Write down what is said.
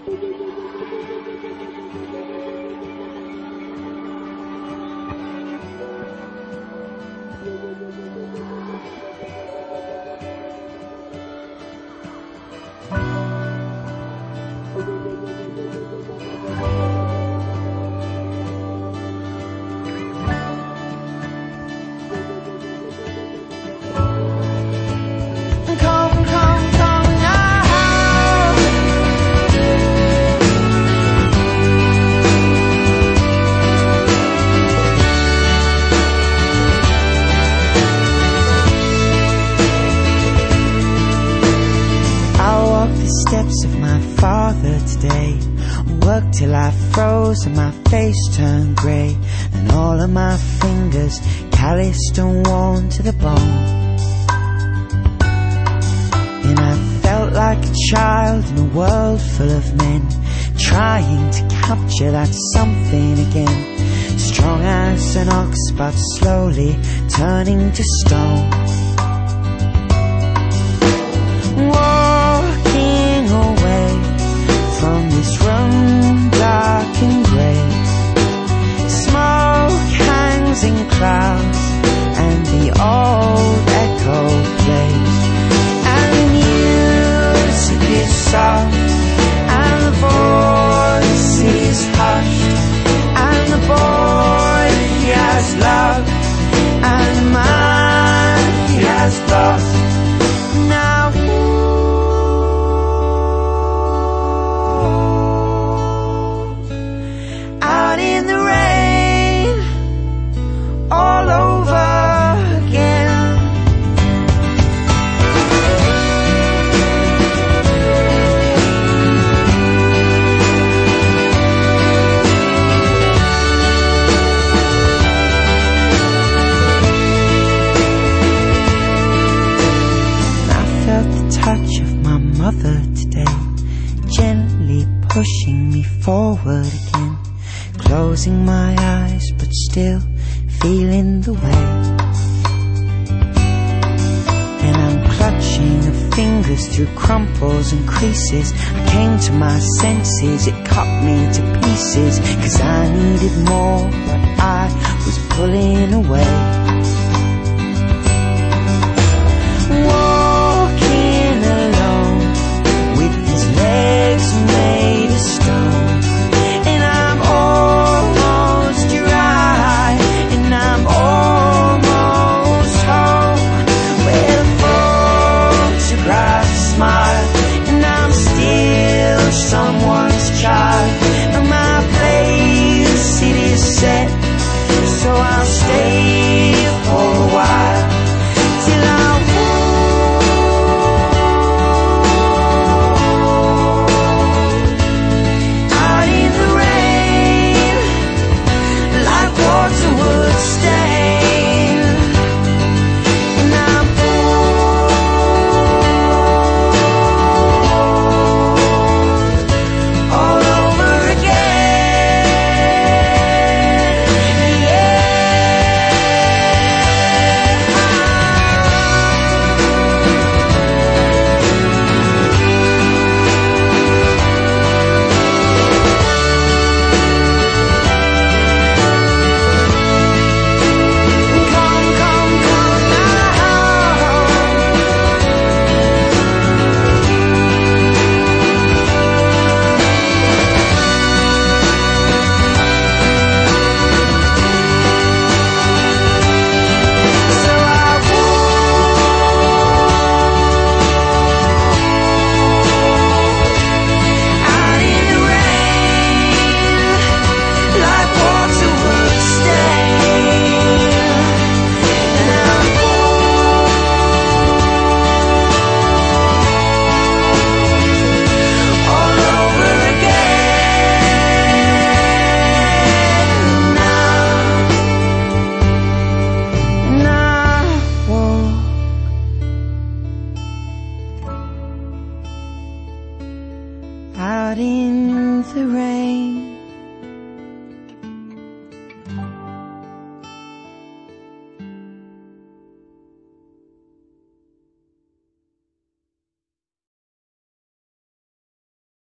Steps of my father today. Worked till I froze and my face turned grey, and all of my fingers calloused and worn to the bone. And I felt like a child in a world full of men, trying to capture that something again. Strong as an ox but slowly turning to stone. From this room dark and grey, smoke hangs in clouds and the old echo plays, and the music is soft and the voice is hushed, and the boy he has loved and the man he has lost. Now touch of my mother today, gently pushing me forward again, closing my eyes but still feeling the way. And I'm clutching her fingers through crumples and creases. I came to my senses, it cut me to pieces, 'cause I needed more but I was pulling away. Legs made of stone, and I'm almost dry, and I'm almost home, where the photographs smile, and I'm still someone's child, and my place it is set, so I'll stay for a while till I out in the rain.